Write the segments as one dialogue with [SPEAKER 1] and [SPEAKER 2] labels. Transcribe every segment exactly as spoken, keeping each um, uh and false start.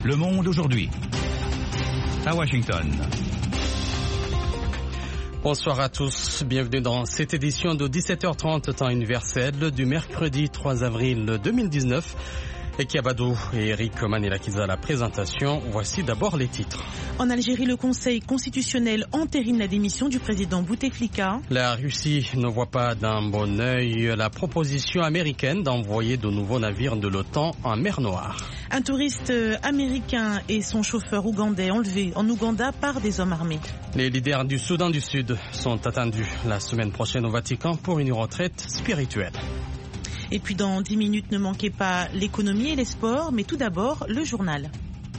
[SPEAKER 1] Le Monde aujourd'hui. À Washington.
[SPEAKER 2] Bonsoir à tous, bienvenue dans cette édition de dix-sept heures trente temps universel du mercredi trois avril deux mille dix-neuf. Eki Abadou et Eric Manelakiza à la présentation. Voici d'abord les titres.
[SPEAKER 3] En Algérie, le Conseil constitutionnel entérine la démission du président Bouteflika.
[SPEAKER 2] La Russie ne voit pas d'un bon œil la proposition américaine d'envoyer de nouveaux navires de l'OTAN en mer Noire.
[SPEAKER 3] Un touriste américain et son chauffeur ougandais enlevés en Ouganda par des hommes armés.
[SPEAKER 2] Les leaders du Soudan du Sud sont attendus la semaine prochaine au Vatican pour une retraite spirituelle.
[SPEAKER 3] Et puis dans dix minutes, ne manquez pas l'économie et les sports, mais tout d'abord, le journal.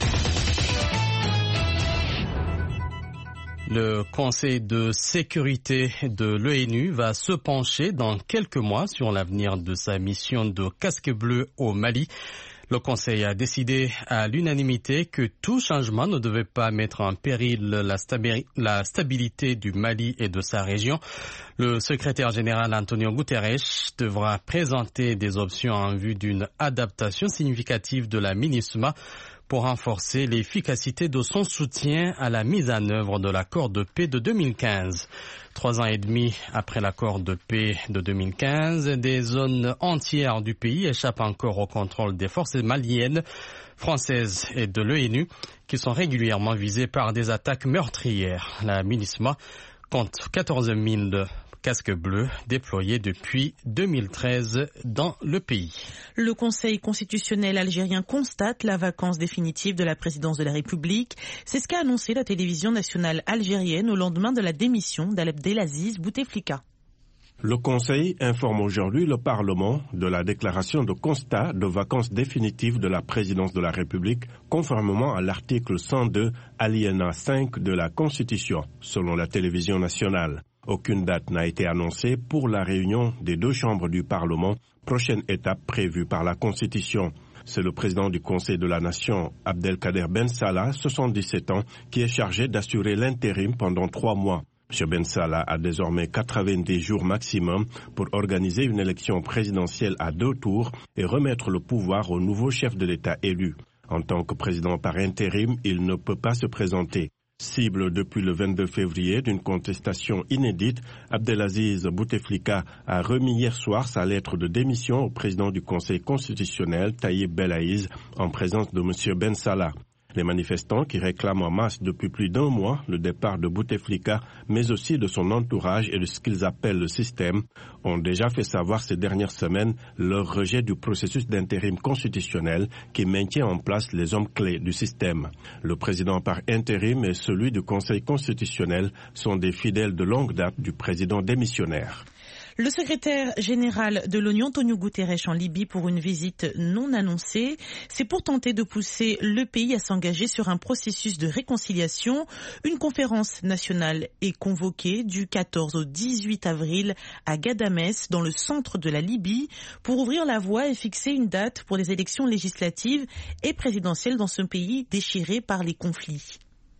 [SPEAKER 2] Le Conseil de sécurité de l'O N U va se pencher dans quelques mois sur l'avenir de sa mission de casque bleu au Mali. Le Conseil a décidé à l'unanimité que tout changement ne devait pas mettre en péril la, stabi- la stabilité du Mali et de sa région. Le secrétaire général Antonio Guterres devra présenter des options en vue d'une adaptation significative de la MINUSMA pour renforcer l'efficacité de son soutien à la mise en œuvre de l'accord de paix de deux mille quinze. Trois ans et demi après l'accord de paix de deux mille quinze, des zones entières du pays échappent encore au contrôle des forces maliennes, françaises et de l'O N U qui sont régulièrement visées par des attaques meurtrières. La MINUSMA compte quatorze mille casques bleus déployés depuis deux mille treize dans le pays.
[SPEAKER 3] Le Conseil constitutionnel algérien constate la vacance définitive de la présidence de la République. C'est ce qu'a annoncé la télévision nationale algérienne au lendemain de la démission d'Abdelaziz Bouteflika.
[SPEAKER 4] Le Conseil informe aujourd'hui le Parlement de la déclaration de constat de vacance définitive de la présidence de la République conformément à l'article cent deux, alinéa cinq de la Constitution, selon la télévision nationale. Aucune date n'a été annoncée pour la réunion des deux chambres du Parlement, prochaine étape prévue par la Constitution. C'est le président du Conseil de la Nation, Abdelkader Ben Salah, soixante-dix-sept ans, qui est chargé d'assurer l'intérim pendant trois mois. M. Ben Salah a désormais quatre-vingt-dix jours maximum pour organiser une élection présidentielle à deux tours et remettre le pouvoir au nouveau chef de l'État élu. En tant que président par intérim, il ne peut pas se présenter. Cible depuis le vingt-deux février d'une contestation inédite, Abdelaziz Bouteflika a remis hier soir sa lettre de démission au président du Conseil constitutionnel, Taïeb Belaïz, en présence de M. Ben Salah. Les manifestants qui réclament en masse depuis plus d'un mois le départ de Bouteflika, mais aussi de son entourage et de ce qu'ils appellent le système, ont déjà fait savoir ces dernières semaines leur rejet du processus d'intérim constitutionnel qui maintient en place les hommes clés du système. Le président par intérim et celui du Conseil constitutionnel sont des fidèles de longue date du président démissionnaire.
[SPEAKER 3] Le secrétaire général de l'ONU, Antonio Guterres, en Libye pour une visite non annoncée. C'est pour tenter de pousser le pays à s'engager sur un processus de réconciliation. Une conférence nationale est convoquée du quatorze au dix-huit avril à Ghadamès, dans le centre de la Libye, pour ouvrir la voie et fixer une date pour les élections législatives et présidentielles dans ce pays déchiré par les conflits.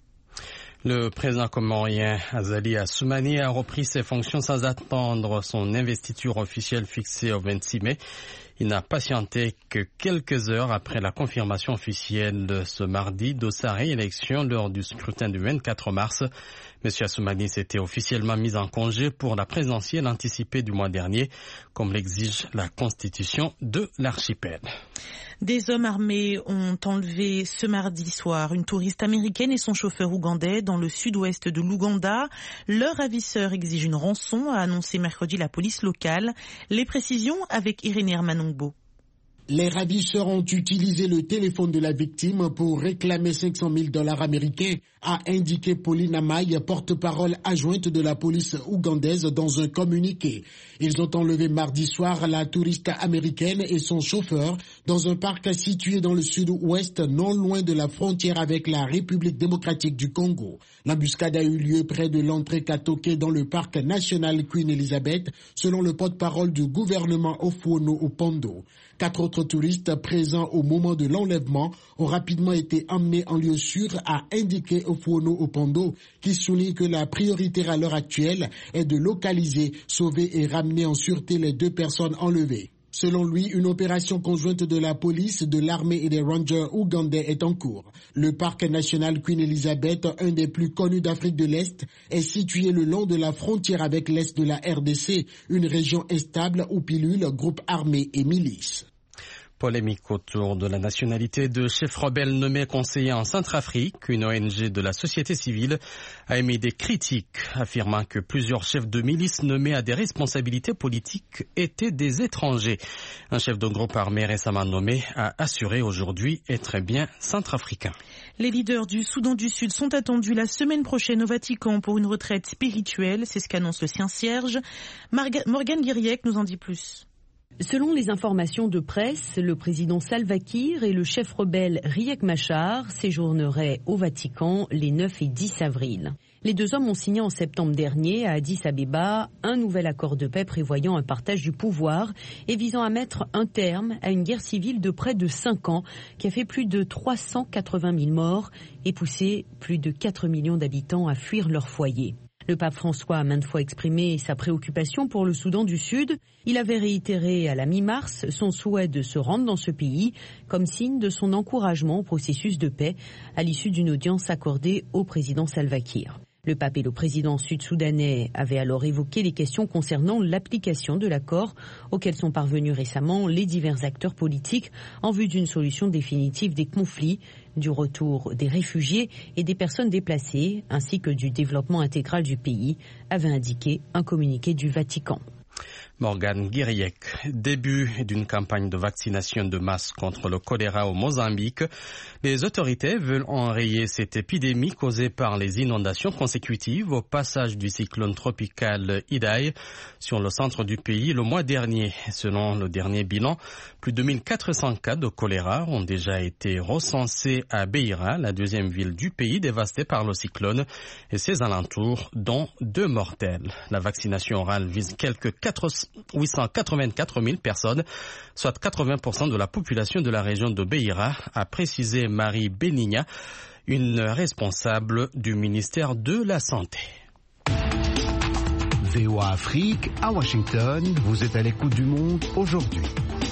[SPEAKER 2] Le président comorien Azali Assoumani a repris ses fonctions sans attendre son investiture officielle fixée au vingt-six mai. Il n'a patienté que quelques heures après la confirmation officielle de ce mardi de sa réélection lors du scrutin du vingt-quatre mars. M. Assoumani s'était officiellement mis en congé pour la présidentielle anticipée du mois dernier, comme l'exige la constitution de l'archipel.
[SPEAKER 3] Des hommes armés ont enlevé ce mardi soir une touriste américaine et son chauffeur ougandais dans le sud-ouest de l'Ouganda. Leur ravisseur exige une rançon, a annoncé mercredi la police locale. Les précisions avec Irénée Hermanongbo.
[SPEAKER 5] Les ravisseurs ont utilisé le téléphone de la victime pour réclamer cinq cent mille dollars américains, a indiqué Pauline Amaï, porte-parole adjointe de la police ougandaise dans un communiqué. Ils ont enlevé mardi soir la touriste américaine et son chauffeur dans un parc situé dans le sud-ouest, non loin de la frontière avec la République démocratique du Congo. L'embuscade a eu lieu près de l'entrée Katoke dans le parc national Queen Elizabeth, selon le porte-parole du gouvernement Ofuono Opondo. Quatre autres touristes présents au moment de l'enlèvement ont rapidement été emmenés en lieu sûr, a indiqué Ofuono Opondo, qui souligne que la priorité à l'heure actuelle est de localiser, sauver et ramener en sûreté les deux personnes enlevées. Selon lui, une opération conjointe de la police, de l'armée et des rangers ougandais est en cours. Le parc national Queen Elizabeth, un des plus connus d'Afrique de l'Est, est situé le long de la frontière avec l'Est de la R D C, une région instable où pilulent groupes armés et milices.
[SPEAKER 2] Polémique autour de la nationalité de chef rebelle nommé conseiller en Centrafrique. Une O N G de la société civile a émis des critiques, affirmant que plusieurs chefs de milice nommés à des responsabilités politiques étaient des étrangers. Un chef de groupe armé récemment nommé a assuré aujourd'hui être bien centrafricain.
[SPEAKER 3] Les leaders du Soudan du Sud sont attendus la semaine prochaine au Vatican pour une retraite spirituelle. C'est ce qu'annonce le Saint-Cierge. Marga- Morgane Guiriec nous en dit plus.
[SPEAKER 6] Selon les informations de presse, le président Salva Kiir et le chef rebelle Riek Machar séjourneraient au Vatican les neuf et dix avril. Les deux hommes ont signé en septembre dernier à Addis Abeba un nouvel accord de paix prévoyant un partage du pouvoir et visant à mettre un terme à une guerre civile de près de cinq ans qui a fait plus de trois cent quatre-vingt mille morts et poussé plus de quatre millions d'habitants à fuir leur foyer. Le pape François a maintes fois exprimé sa préoccupation pour le Soudan du Sud. Il avait réitéré à la mi-mars son souhait de se rendre dans ce pays comme signe de son encouragement au processus de paix à l'issue d'une audience accordée au président Salva Kiir. Le pape et le président sud-soudanais avaient alors évoqué les questions concernant l'application de l'accord auquel sont parvenus récemment les divers acteurs politiques en vue d'une solution définitive des conflits, du retour des réfugiés et des personnes déplacées, ainsi que du développement intégral du pays, avait indiqué un communiqué du Vatican.
[SPEAKER 2] Morgane Guiriec. Début d'une campagne de vaccination de masse contre le choléra au Mozambique. Les autorités veulent enrayer cette épidémie causée par les inondations consécutives au passage du cyclone tropical Idai sur le centre du pays le mois dernier. Selon le dernier bilan, plus de mille quatre cents cas de choléra ont déjà été recensés à Beira, la deuxième ville du pays dévastée par le cyclone, et ses alentours, dont deux mortels. La vaccination orale vise quelques huit cent quatre-vingt-quatre mille personnes, soit quatre-vingts pour cent de la population de la région de Beira, a précisé Marie Benigna, une responsable du ministère de la Santé.
[SPEAKER 7] V O A Afrique, à Washington, vous êtes à l'écoute du monde aujourd'hui.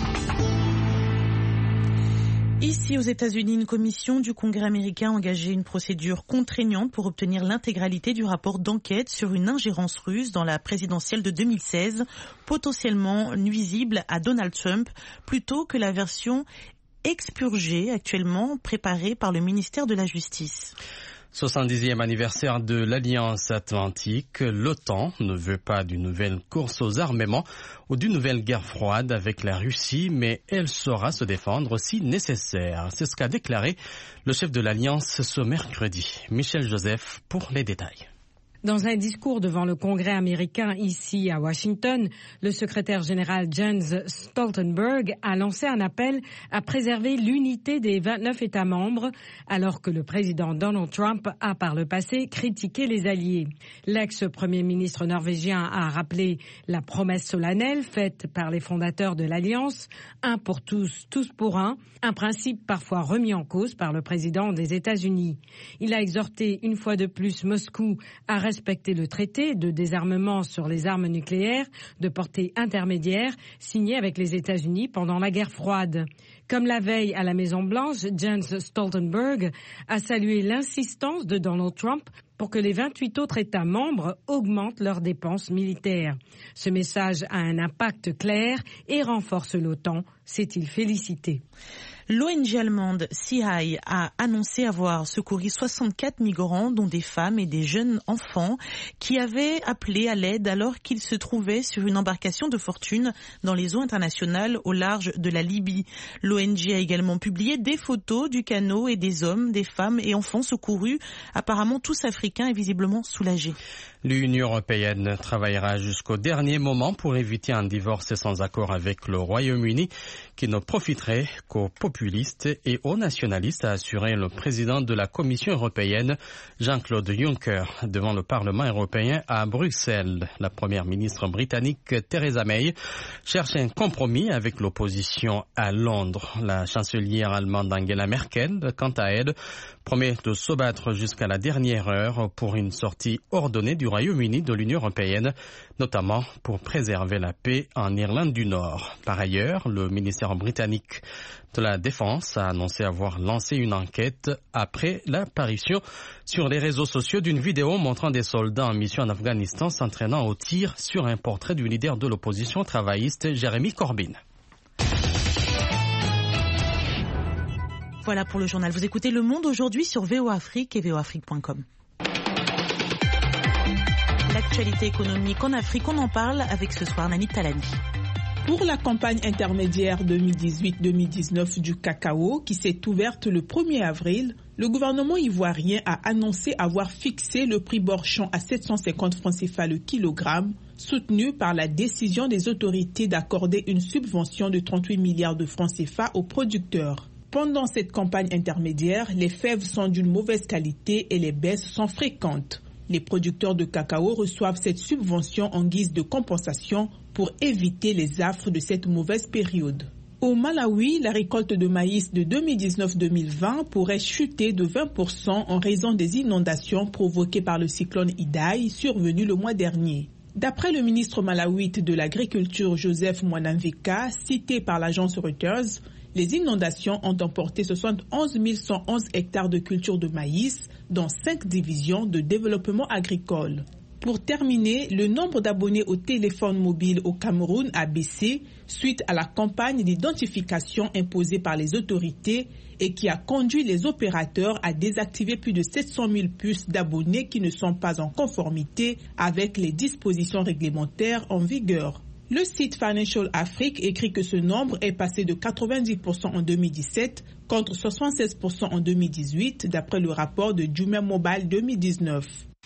[SPEAKER 3] Ici, aux États-Unis, une commission du Congrès américain a engagé une procédure contraignante pour obtenir l'intégralité du rapport d'enquête sur une ingérence russe dans la présidentielle de deux mille seize, potentiellement nuisible à Donald Trump, plutôt que la version expurgée actuellement préparée par le ministère de la Justice.
[SPEAKER 2] soixante-dixième anniversaire de l'Alliance Atlantique, l'OTAN ne veut pas d'une nouvelle course aux armements ou d'une nouvelle guerre froide avec la Russie, mais elle saura se défendre si nécessaire. C'est ce qu'a déclaré le chef de l'Alliance ce mercredi. Michel Joseph pour les détails.
[SPEAKER 8] Dans un discours devant le Congrès américain ici à Washington, le secrétaire général Jens Stoltenberg a lancé un appel à préserver l'unité des vingt-neuf États membres, alors que le président Donald Trump a par le passé critiqué les alliés. L'ex-premier ministre norvégien a rappelé la promesse solennelle faite par les fondateurs de l'Alliance, un pour tous, tous pour un, un principe parfois remis en cause par le président des États-Unis. Il a exhorté une fois de plus Moscou à respecter le traité de désarmement sur les armes nucléaires de portée intermédiaire signé avec les États-Unis pendant la guerre froide. Comme la veille à la Maison-Blanche, Jens Stoltenberg a salué l'insistance de Donald Trump pour que les vingt-huit autres États membres augmentent leurs dépenses militaires. Ce message a un impact clair et renforce l'OTAN, s'est-il félicité.
[SPEAKER 3] L'O N G allemande C I a annoncé avoir secouru soixante-quatre migrants, dont des femmes et des jeunes enfants, qui avaient appelé à l'aide alors qu'ils se trouvaient sur une embarcation de fortune dans les eaux internationales au large de la Libye. L'O N G a également publié des photos du canot et des hommes, des femmes et enfants secourus, apparemment tous africains et visiblement soulagés.
[SPEAKER 2] L'Union européenne travaillera jusqu'au dernier moment pour éviter un divorce sans accord avec le Royaume-Uni qui ne profiterait qu'aux populistes et aux nationalistes, a assuré le président de la Commission européenne, Jean-Claude Juncker, devant le Parlement européen à Bruxelles. La première ministre britannique Theresa May cherche un compromis avec l'opposition à Londres. La chancelière allemande Angela Merkel, quant à elle, promet de se battre jusqu'à la dernière heure plaidèrent pour une sortie ordonnée du Royaume-Uni de l'Union européenne, notamment pour préserver la paix en Irlande du Nord. Par ailleurs, le ministère britannique de la Défense a annoncé avoir lancé une enquête après l'apparition sur les réseaux sociaux d'une vidéo montrant des soldats en mission en Afghanistan s'entraînant au tir sur un portrait du leader de l'opposition travailliste, Jeremy Corbyn.
[SPEAKER 3] Voilà pour le journal. Vous écoutez Le Monde aujourd'hui sur V O Afrique et V O Afrique point com. L'actualité économique en Afrique, on en parle avec ce soir Nani Talani.
[SPEAKER 9] Pour la campagne intermédiaire deux mille dix-huit deux mille dix-neuf du cacao qui s'est ouverte le premier avril, le gouvernement ivoirien a annoncé avoir fixé le prix Borchon à sept cent cinquante francs C F A le kilogramme, soutenu par la décision des autorités d'accorder une subvention de trente-huit milliards de francs C F A aux producteurs. Pendant cette campagne intermédiaire, les fèves sont d'une mauvaise qualité et les baisses sont fréquentes. Les producteurs de cacao reçoivent cette subvention en guise de compensation pour éviter les affres de cette mauvaise période. Au Malawi, la récolte de maïs de deux mille dix-neuf deux mille vingt pourrait chuter de vingt pour cent en raison des inondations provoquées par le cyclone Idai survenu le mois dernier. D'après le ministre malawite de l'Agriculture Joseph Mwanamvika, cité par l'agence Reuters, les inondations ont emporté soixante-onze mille cent onze hectares de culture de maïs dans cinq divisions de développement agricole. Pour terminer, le nombre d'abonnés au téléphone mobile au Cameroun a baissé suite à la campagne d'identification imposée par les autorités et qui a conduit les opérateurs à désactiver plus de sept cent mille puces d'abonnés qui ne sont pas en conformité avec les dispositions réglementaires en vigueur. Le site Financial Afrique écrit que ce nombre est passé de quatre-vingt-dix pour cent en deux mille dix-sept contre soixante-seize pour cent en deux mille dix-huit, d'après le rapport de Jumia Mobile deux mille dix-neuf.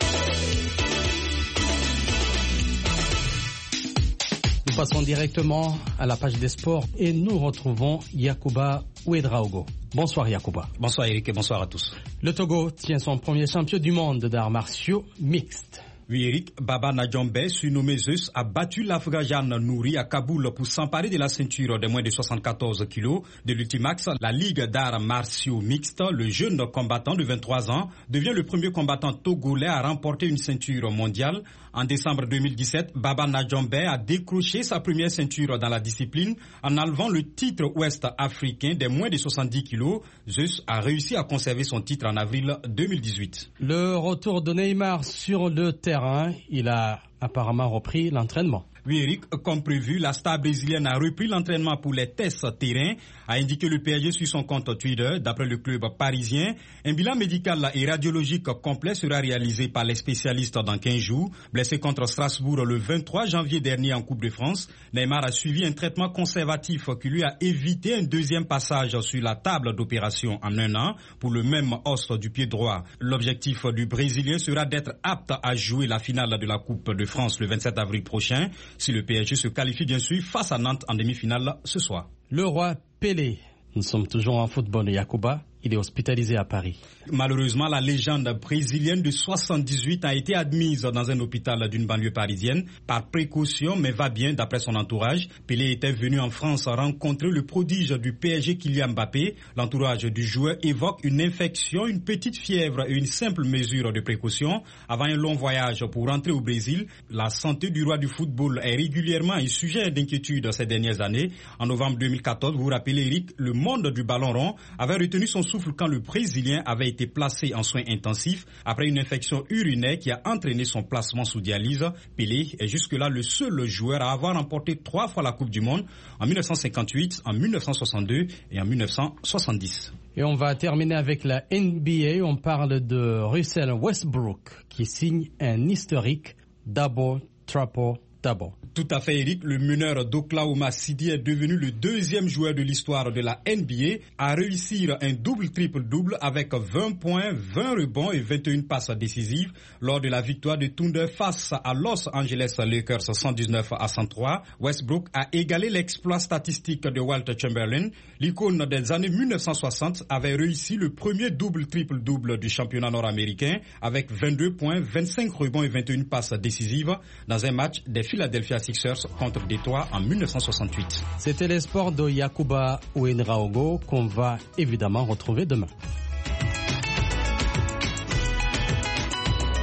[SPEAKER 2] Nous passons directement à la page des sports et nous retrouvons Yacouba Ouedraogo. Bonsoir Yacouba.
[SPEAKER 10] Bonsoir Eric et bonsoir à tous.
[SPEAKER 2] Le Togo tient son premier champion du monde d'arts martiaux mixtes.
[SPEAKER 10] Oui, Eric, Baba Nadjombe, surnommé Zeus, a battu l'Afghajan Nouri à Kaboul pour s'emparer de la ceinture de moins de soixante-quatorze kilos de l'Ultimax, la Ligue d'arts martiaux mixtes. Le jeune combattant de vingt-trois ans devient le premier combattant togolais à remporter une ceinture mondiale. En décembre deux mille dix-sept, Baba Nadjombe a décroché sa première ceinture dans la discipline en enlevant le titre ouest-africain des moins de soixante-dix kilos. Zeus a réussi à conserver son titre en avril deux mille dix-huit.
[SPEAKER 2] Le retour de Neymar sur le terrain, il a apparemment repris l'entraînement.
[SPEAKER 10] Oui, Eric, comme prévu, la star brésilienne a repris l'entraînement pour les tests terrain, a indiqué le P S G sur son compte Twitter. D'après le club parisien, un bilan médical et radiologique complet sera réalisé par les spécialistes dans quinze jours. Blessé contre Strasbourg le vingt-trois janvier dernier en Coupe de France, Neymar a suivi un traitement conservatif qui lui a évité un deuxième passage sur la table d'opération en un an pour le même os du pied droit. L'objectif du Brésilien sera d'être apte à jouer la finale de la Coupe de France le vingt-sept avril prochain. Si le P S G se qualifie bien sûr face à Nantes en demi-finale ce soir.
[SPEAKER 2] Le roi Pelé, nous sommes toujours en football, Yacouba. Il est hospitalisé à Paris.
[SPEAKER 10] Malheureusement, la légende brésilienne de soixante-dix-huit a été admise dans un hôpital d'une banlieue parisienne par précaution, mais va bien d'après son entourage. Pelé était venu en France rencontrer le prodige du P S G Kylian Mbappé. L'entourage du joueur évoque une infection, une petite fièvre et une simple mesure de précaution avant un long voyage pour rentrer au Brésil. La santé du roi du football est régulièrement un sujet d'inquiétude ces dernières années. En novembre deux mille quatorze, vous vous rappelez Eric, le monde du ballon rond avait retenu son souffle quand le Brésilien avait été placé en soins intensifs après une infection urinaire qui a entraîné son placement sous dialyse. Pelé est jusque-là le seul joueur à avoir remporté trois fois la Coupe du Monde, en mille neuf cent cinquante-huit, en mille neuf cent soixante-deux et en mille neuf cent soixante-dix.
[SPEAKER 2] Et on va terminer avec la N B A. On parle de Russell Westbrook qui signe un historique double, triple, double.
[SPEAKER 10] Tout à fait, Eric. Le meneur d'Oklahoma City est devenu le deuxième joueur de l'histoire de la N B A à réussir un double-triple-double avec vingt points, vingt rebonds et vingt et une passes décisives lors de la victoire de Thunder face à Los Angeles Lakers cent dix-neuf à cent trois. Westbrook a égalé l'exploit statistique de Wilt Chamberlain. L'icône des années mille neuf cent soixante avait réussi le premier double-triple-double du championnat nord-américain avec vingt-deux points, vingt-cinq rebonds et vingt et une passes décisives dans un match des Philadelphia Sixers contre Détroit en mille neuf cent soixante-huit.
[SPEAKER 2] C'était les sports de Yacouba Ouedraogo qu'on va évidemment retrouver demain.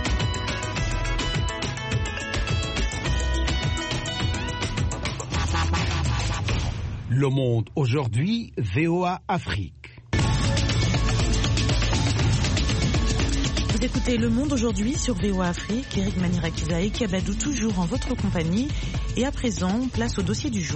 [SPEAKER 7] Le Monde aujourd'hui, V O A Afrique.
[SPEAKER 3] Vous écoutez Le Monde aujourd'hui sur V O A Afrique. Eric Manirakiza et Kiabadou toujours en votre compagnie. Et à présent, place au dossier du jour.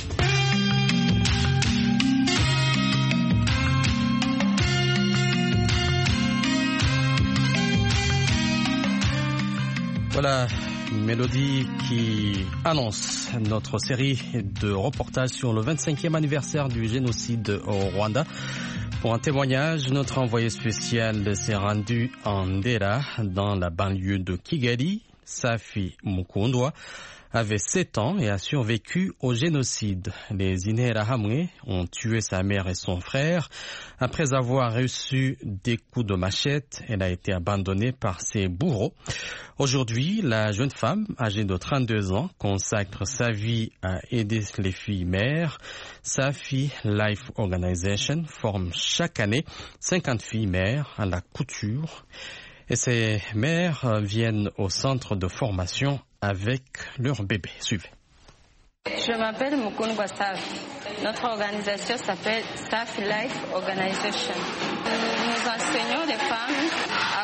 [SPEAKER 2] Voilà, une mélodie qui annonce notre série de reportages sur le vingt-cinquième anniversaire du génocide au Rwanda. Pour un témoignage, notre envoyé spécial s'est rendu en Ndera, dans la banlieue de Kigali. Safi Mukundwa avait sept ans et a survécu au génocide. Les Interahamwe ont tué sa mère et son frère. Après avoir reçu des coups de machette, elle a été abandonnée par ses bourreaux. Aujourd'hui, la jeune femme, âgée de trente-deux ans, consacre sa vie à aider les filles mères. Safi Life Organization forme chaque année cinquante filles mères à la couture. Et ces mères viennent au centre de formation avec leur bébé. Suivez.
[SPEAKER 11] Je m'appelle Mukundwa Safi. Notre organisation s'appelle Safi Life Organization. Nous enseignons les femmes à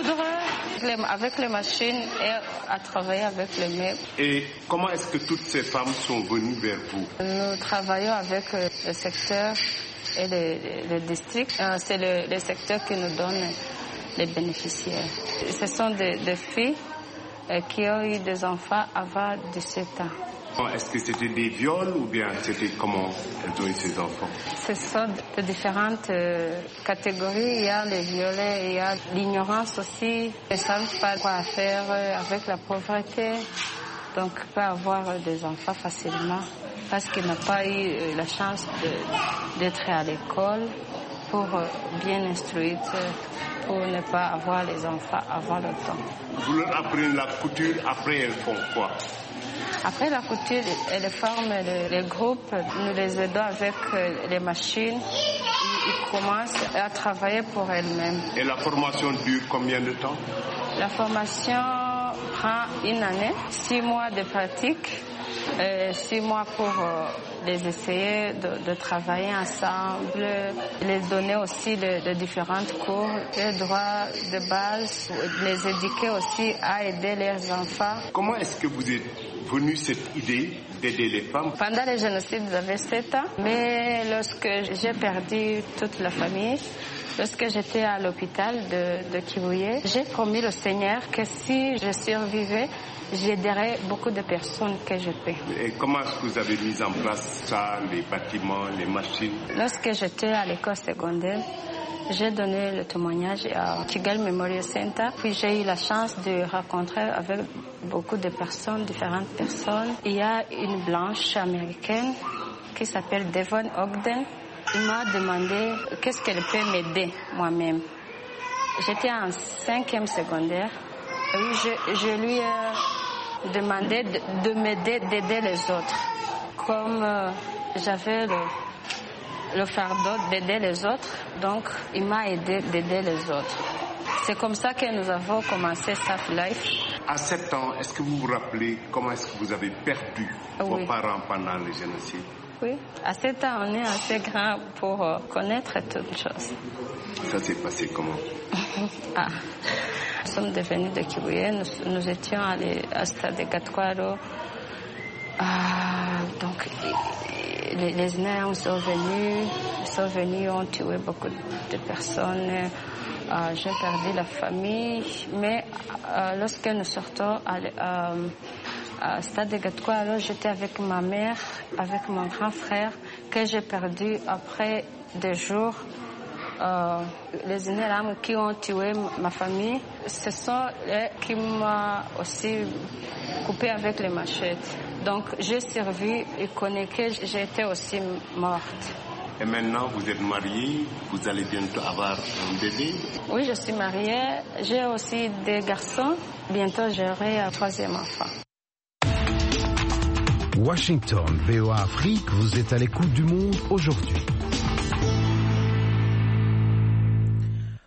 [SPEAKER 11] coudre avec les machines et à travailler avec les meubles.
[SPEAKER 12] Et comment est-ce que toutes ces femmes sont venues vers vous?
[SPEAKER 11] Nous travaillons avec le secteur et le, le district. C'est le, le secteur qui nous donne les bénéficiaires. Ce sont des, des filles euh, qui ont eu des enfants avant dix-sept ans.
[SPEAKER 12] Est-ce que c'était des viols ou bien c'était comment elles ont eu ces enfants?
[SPEAKER 11] Ce sont de différentes euh, catégories. Il y a les violets, il y a l'ignorance aussi. Ils ne savent pas quoi faire avec la pauvreté. Donc, ils peuvent avoir des enfants facilement parce qu'ils n'ont pas eu la chance de, d'être à l'école pour bien instruire, pour ne pas avoir les enfants avant le temps.
[SPEAKER 12] Vous leur apprenez la couture, après elles font quoi?
[SPEAKER 11] Après la couture, elles forment les, les groupes, nous les aidons avec les machines. Ils, ils commencent à travailler pour elles-mêmes.
[SPEAKER 12] Et la formation dure combien de temps?
[SPEAKER 11] La formation prend une année, six mois de pratique. Euh, six mois pour euh, les essayer de, de travailler ensemble, les donner aussi de, de différents cours, les droits de base, les éduquer aussi à aider leurs enfants.
[SPEAKER 12] Comment est-ce que vous êtes venue cette idée d'aider les femmes?
[SPEAKER 11] Pendant le génocide, j'avais sept ans, mais lorsque j'ai perdu toute la famille, lorsque j'étais à l'hôpital de, de Kibuye, j'ai promis au Seigneur que si je survivais, j'aiderai beaucoup de personnes que je peux.
[SPEAKER 12] Et comment est-ce que vous avez mis en place ça, les bâtiments, les machines?
[SPEAKER 11] Lorsque j'étais à l'école secondaire, j'ai donné le témoignage à Kigali Memorial Center. Puis j'ai eu la chance de rencontrer avec beaucoup de personnes, différentes personnes. Il y a une blanche américaine qui s'appelle Devon Ogden. Il m'a demandé qu'est-ce qu'elle peut m'aider moi-même. J'étais en cinquième secondaire. Oui, je, je lui ai demandé de, de m'aider, d'aider les autres. Comme euh, j'avais le, le fardeau d'aider les autres, donc il m'a aidé d'aider les autres. C'est comme ça que nous avons commencé Safi Life.
[SPEAKER 12] À sept ans, est-ce que vous vous rappelez comment est-ce que vous avez perdu oui. vos parents pendant le génocide?
[SPEAKER 11] Oui, à sept ans, on est assez grand pour euh, connaître toutes choses.
[SPEAKER 12] Ça s'est passé comment?
[SPEAKER 11] ah. Nous sommes devenus de Kibuye, nous, nous étions allés à Stade de Gatkwaro. Ah, donc, les, les Néams sont venus, ils sont venus, ont tué beaucoup de personnes. Ah, j'ai perdu la famille, mais ah, lorsque nous sortons à, à, à Stade de Gatkwaro, j'étais avec ma mère, avec mon grand frère, que j'ai perdu après des jours. Euh, les Interahamwe qui ont tué ma famille, ce sont eux qui m'ont aussi coupé avec les machettes. Donc j'ai survécu et connais que j'étais aussi morte.
[SPEAKER 12] Et maintenant vous êtes mariée, vous allez bientôt avoir un bébé?
[SPEAKER 11] Oui, je suis mariée, j'ai aussi des garçons. Bientôt j'aurai un troisième enfant.
[SPEAKER 7] Washington, V O A Afrique, vous êtes à l'écoute du monde aujourd'hui.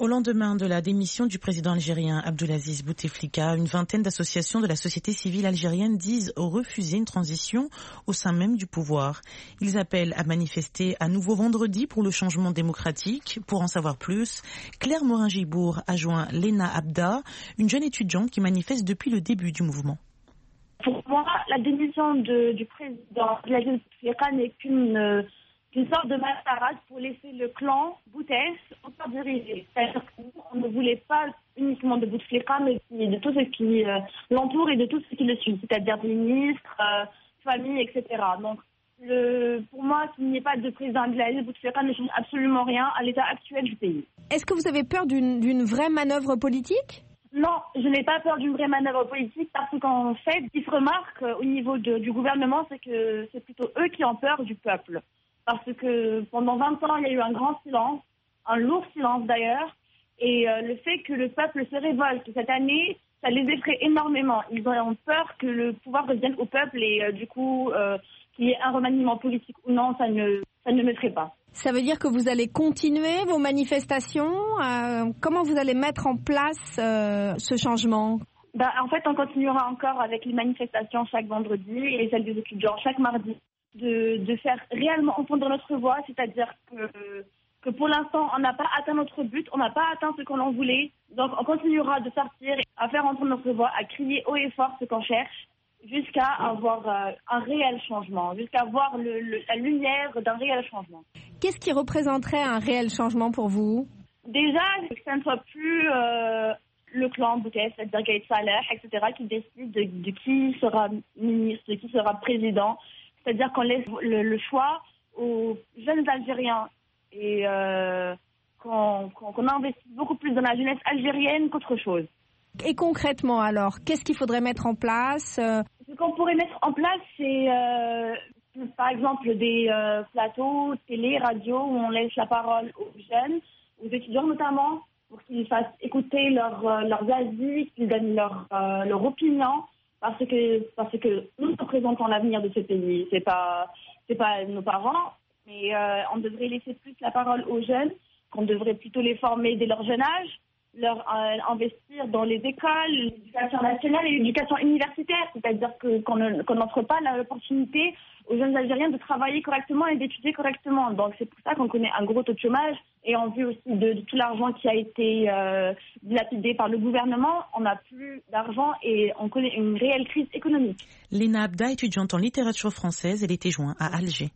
[SPEAKER 3] Au lendemain de la démission du président algérien Abdelaziz Bouteflika, une vingtaine d'associations de la société civile algérienne disent refuser une transition au sein même du pouvoir. Ils appellent à manifester à nouveau vendredi pour le changement démocratique. Pour en savoir plus, Claire Morin-Gibour a joint Lena Abda, une jeune étudiante qui manifeste depuis le début du mouvement.
[SPEAKER 13] Pour moi, la démission de, du président Abdelaziz Bouteflika n'est qu'une... Euh, une sorte de mascarade pour laisser le clan Boutef encore diriger. C'est-à-dire qu'on ne voulait pas uniquement de Bouteflika, mais de tout ce qui euh, l'entoure et de tout ce qui le suit, c'est-à-dire des ministres, euh, famille, et cetera. Donc, le, pour moi, qu'il n'y ait pas de président Abdelaziz Bouteflika ne change absolument rien à l'état actuel du pays.
[SPEAKER 14] Est-ce que vous avez peur d'une, d'une vraie manœuvre politique ?
[SPEAKER 13] Non, je n'ai pas peur d'une vraie manœuvre politique parce qu'en fait, ce qui se remarque au niveau de, du gouvernement, c'est que c'est plutôt eux qui ont peur du peuple. Parce que pendant vingt ans, il y a eu un grand silence, un lourd silence d'ailleurs, et euh, le fait que le peuple se révolte cette année, ça les effraie énormément. Ils ont peur que le pouvoir revienne au peuple et euh, du coup, euh, qu'il y ait un remaniement politique ou non, ça ne, ça ne me ferait pas.
[SPEAKER 14] Ça veut dire que vous allez continuer vos manifestations euh, Comment vous allez mettre en place euh, ce changement ?
[SPEAKER 13] Ben, en fait, on continuera encore avec les manifestations chaque vendredi et celles des étudiants chaque mardi. De, de faire réellement entendre notre voix, c'est-à-dire que, que pour l'instant, on n'a pas atteint notre but, on n'a pas atteint ce qu'on en voulait. Donc, on continuera de sortir, à faire entendre notre voix, à crier haut et fort ce qu'on cherche, jusqu'à avoir euh, un réel changement, jusqu'à voir le, le, la lumière d'un réel changement.
[SPEAKER 14] Qu'est-ce qui représenterait un réel changement pour vous ?
[SPEAKER 13] Déjà, que ça ne soit plus euh, le clan Boutef, c'est-à-dire Gaïd Saleh, et cetera, qui décide de, de qui sera ministre, de qui sera président. C'est-à-dire qu'on laisse le, le choix aux jeunes Algériens et euh, qu'on, qu'on, qu'on investit beaucoup plus dans la jeunesse algérienne qu'autre chose.
[SPEAKER 14] Et concrètement alors, qu'est-ce qu'il faudrait mettre en place ?
[SPEAKER 13] Ce qu'on pourrait mettre en place, c'est euh, par exemple des euh, plateaux télé, radio, où on laisse la parole aux jeunes, aux étudiants notamment, pour qu'ils fassent écouter leur, euh, leurs avis, qu'ils donnent leur, euh, leur opinion. Parce que, parce que nous représentons l'avenir de ce pays. C'est pas, c'est pas nos parents, mais euh, on devrait laisser plus la parole aux jeunes, qu'on devrait plutôt les former dès leur jeune âge, leur euh, investir dans les écoles, l'éducation nationale et l'éducation universitaire. C'est-à-dire que, qu'on ne, qu'on n'offre pas l'opportunité aux jeunes Algériens de travailler correctement et d'étudier correctement. Donc c'est pour ça qu'on connaît un gros taux de chômage et en vue aussi de, de tout l'argent qui a été euh, dilapidé par le gouvernement, on n'a plus d'argent et on connaît une réelle crise économique.
[SPEAKER 3] Lena Abda, étudiante en littérature française, elle était jointe à Alger.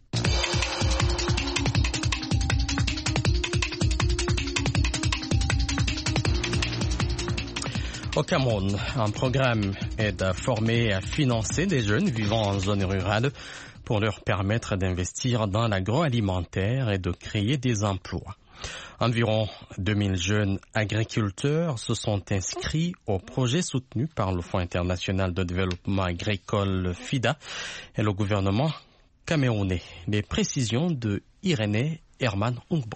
[SPEAKER 2] Au Cameroun, un programme aide à former et à financer des jeunes vivant en zone rurale pour leur permettre d'investir dans l'agroalimentaire et de créer des emplois. Environ deux mille jeunes agriculteurs se sont inscrits au projet soutenu par le Fonds international de développement agricole FIDA et le gouvernement camerounais. Les précisions de Irénée Herman Ungbo.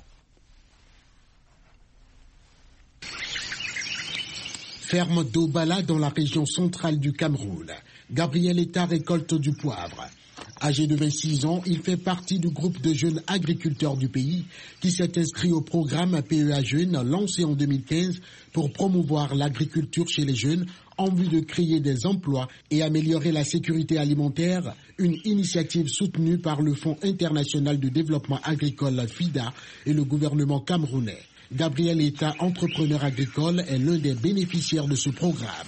[SPEAKER 5] Ferme d'Obala dans la région centrale du Cameroun. Gabriel Eta récolte du poivre. Âgé de vingt-six ans, il fait partie du groupe de jeunes agriculteurs du pays qui s'est inscrit au programme P E A Jeunes lancé en deux mille quinze pour promouvoir l'agriculture chez les jeunes en vue de créer des emplois et améliorer la sécurité alimentaire, une initiative soutenue par le Fonds international de développement agricole FIDA et le gouvernement camerounais. Gabriel Eta, entrepreneur agricole, est l'un des bénéficiaires de ce programme.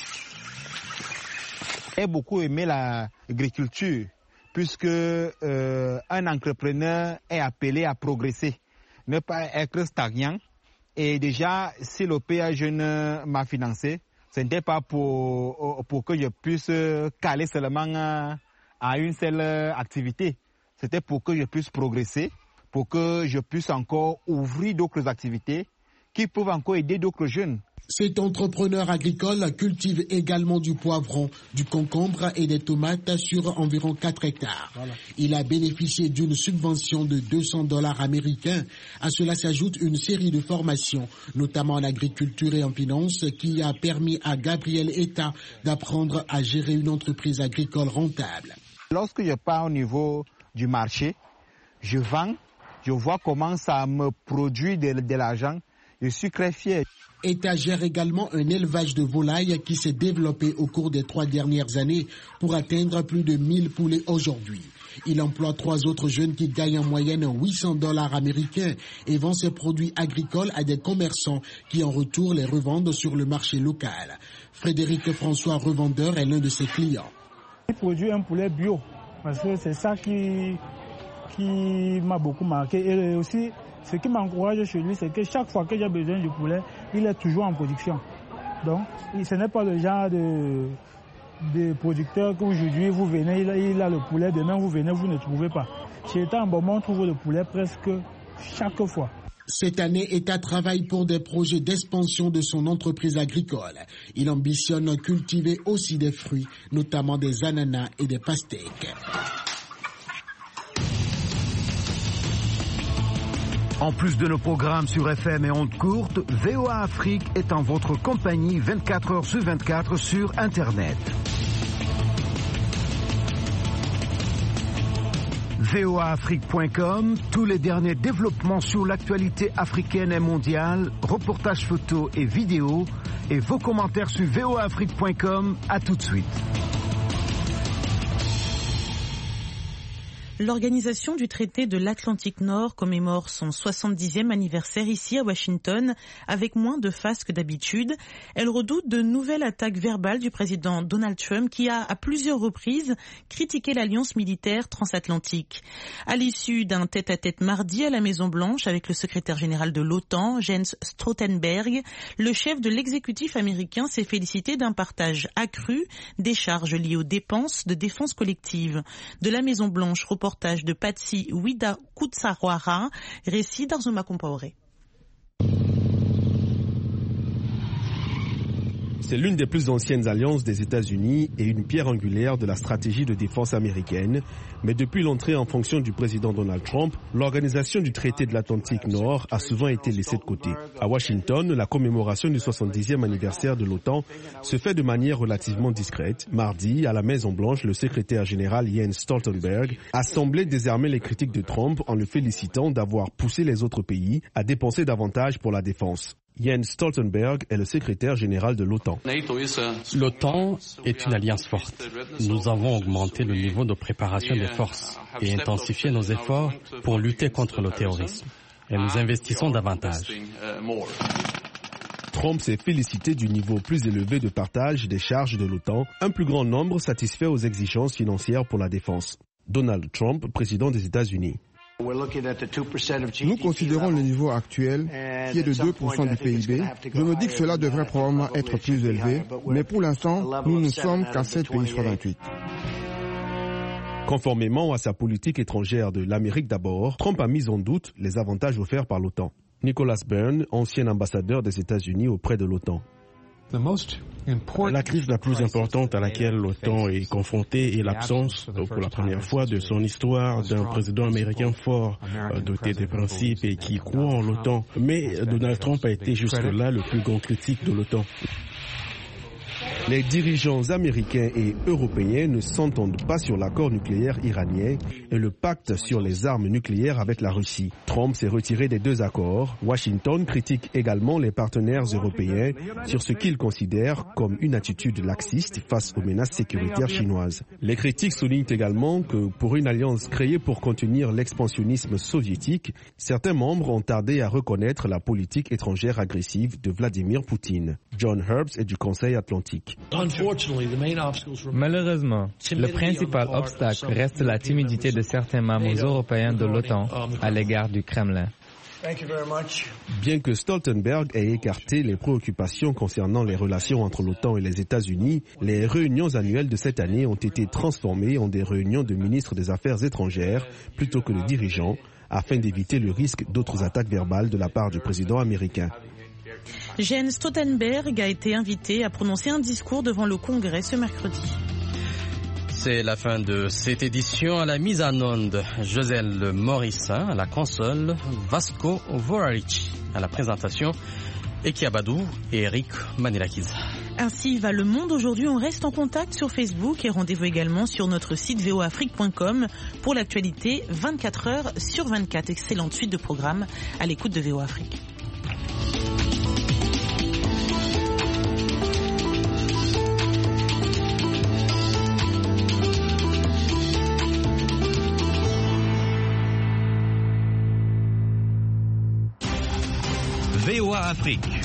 [SPEAKER 15] J'ai beaucoup aimé l'agriculture puisque euh, un entrepreneur est appelé à progresser, ne pas être stagnant. Et déjà, si le P A Jeune m'a financé, ce n'était pas pour, pour que je puisse caler seulement à une seule activité. C'était pour que je puisse progresser, pour que je puisse encore ouvrir d'autres activités qui peuvent encore aider d'autres jeunes.
[SPEAKER 5] Cet entrepreneur agricole cultive également du poivron, du concombre et des tomates sur environ quatre hectares. Voilà. Il a bénéficié d'une subvention de deux cents dollars américains. À cela s'ajoute une série de formations, notamment en agriculture et en finance, qui a permis à Gabriel Eta d'apprendre à gérer une entreprise agricole rentable.
[SPEAKER 15] Lorsque je pars au niveau du marché, je vends, je vois comment ça me produit de, de l'argent. Je suis très fier.
[SPEAKER 5] État gère également un élevage de volailles qui s'est développé au cours des trois dernières années pour atteindre plus de mille poulets aujourd'hui. Il emploie trois autres jeunes qui gagnent en moyenne huit cents dollars américains et vendent ses produits agricoles à des commerçants qui en retour les revendent sur le marché local. Frédéric François, revendeur, est l'un de ses clients.
[SPEAKER 16] Il produit un poulet bio parce que c'est ça qui, qui m'a beaucoup marqué et aussi ce qui m'encourage chez lui, c'est que chaque fois que j'ai besoin du poulet, il est toujours en production. Donc, ce n'est pas le genre de, de producteur qu'aujourd'hui vous venez, il a, il a le poulet, demain vous venez, vous ne trouvez pas. Chez État en Beaumont, on trouve le poulet presque chaque fois.
[SPEAKER 5] Cette année, État travaille pour des projets d'expansion de son entreprise agricole. Il ambitionne cultiver aussi des fruits, notamment des ananas et des pastèques.
[SPEAKER 7] En plus de nos programmes sur F M et ondes courtes, V O A Afrique est en votre compagnie vingt-quatre heures sur vingt-quatre sur Internet. V O A Afrique point com, tous les derniers développements sur l'actualité africaine et mondiale, reportages photos et vidéos, et vos commentaires sur V O A Afrique point com. À tout de suite.
[SPEAKER 3] L'Organisation du traité de l'Atlantique Nord commémore son soixante-dixième anniversaire ici à Washington avec moins de face que d'habitude. Elle redoute de nouvelles attaques verbales du président Donald Trump qui a à plusieurs reprises critiqué l'alliance militaire transatlantique. À l'issue d'un tête-à-tête mardi à la Maison-Blanche avec le secrétaire général de l'OTAN, Jens Stoltenberg, le chef de l'exécutif américain s'est félicité d'un partage accru des charges liées aux dépenses de défense collective. De la Maison-Blanche, reportage de Patsy Wida Kutsarwara, récit d'Arzoma Compaoré.
[SPEAKER 17] C'est l'une des plus anciennes alliances des États-Unis et une pierre angulaire de la stratégie de défense américaine. Mais depuis l'entrée en fonction du président Donald Trump, l'organisation du traité de l'Atlantique Nord a souvent été laissée de côté. À Washington, la commémoration du soixante-dixième anniversaire de l'OTAN se fait de manière relativement discrète. Mardi, à la Maison-Blanche, le secrétaire général Jens Stoltenberg a semblé désarmer les critiques de Trump en le félicitant d'avoir poussé les autres pays à dépenser davantage pour la défense. Jens Stoltenberg est le secrétaire général de l'OTAN.
[SPEAKER 2] L'OTAN est une alliance forte. Nous avons augmenté le niveau de préparation des forces et intensifié nos efforts pour lutter contre le terrorisme. Et nous investissons davantage.
[SPEAKER 17] Trump s'est félicité du niveau plus élevé de partage des charges de l'OTAN, un plus grand nombre satisfait aux exigences financières pour la défense. Donald Trump, président des États-Unis.
[SPEAKER 18] Nous considérons le niveau actuel, qui est de deux pour cent du P I B. Je me dis que cela devrait probablement être plus élevé, mais pour l'instant, nous ne sommes qu'à sept pays sur vingt-huit.
[SPEAKER 17] Conformément à sa politique étrangère de l'Amérique d'abord, Trump a mis en doute les avantages offerts par l'OTAN. Nicholas Byrne, ancien ambassadeur des États-Unis auprès de l'OTAN.
[SPEAKER 19] La crise la plus importante à laquelle l'OTAN est confrontée est l'absence, pour la première fois de son histoire, d'un président américain fort, doté de principes et qui croit en l'OTAN. Mais Donald Trump a été jusque-là le plus grand critique de l'OTAN.
[SPEAKER 17] Les dirigeants américains et européens ne s'entendent pas sur l'accord nucléaire iranien et le pacte sur les armes nucléaires avec la Russie. Trump s'est retiré des deux accords. Washington critique également les partenaires européens sur ce qu'il considère comme une attitude laxiste face aux menaces sécuritaires chinoises. Les critiques soulignent également que pour une alliance créée pour contenir l'expansionnisme soviétique, certains membres ont tardé à reconnaître la politique étrangère agressive de Vladimir Poutine. John Herbst est du Conseil Atlantique.
[SPEAKER 20] Malheureusement, le principal obstacle reste la timidité de certains membres européens de l'OTAN à l'égard du Kremlin.
[SPEAKER 17] Bien que Stoltenberg ait écarté les préoccupations concernant les relations entre l'OTAN et les États-Unis, les réunions annuelles de cette année ont été transformées en des réunions de ministres des Affaires étrangères plutôt que de dirigeants, afin d'éviter le risque d'autres attaques verbales de la part du président américain.
[SPEAKER 3] Jens Stoltenberg a été invité à prononcer un discours devant le Congrès ce mercredi.
[SPEAKER 2] C'est la fin de cette édition. À la mise en onde, Joselle Morissin, à la console, Vasco Vorarici, à la présentation, Eki Abadou et Eric Manelakiza.
[SPEAKER 3] Ainsi va le monde aujourd'hui. On reste en contact sur Facebook et rendez-vous également sur notre site v o afrique point com pour l'actualité vingt-quatre heures sur vingt-quatre. Excellente suite de programmes à l'écoute de V O Afrique.
[SPEAKER 1] Afrique.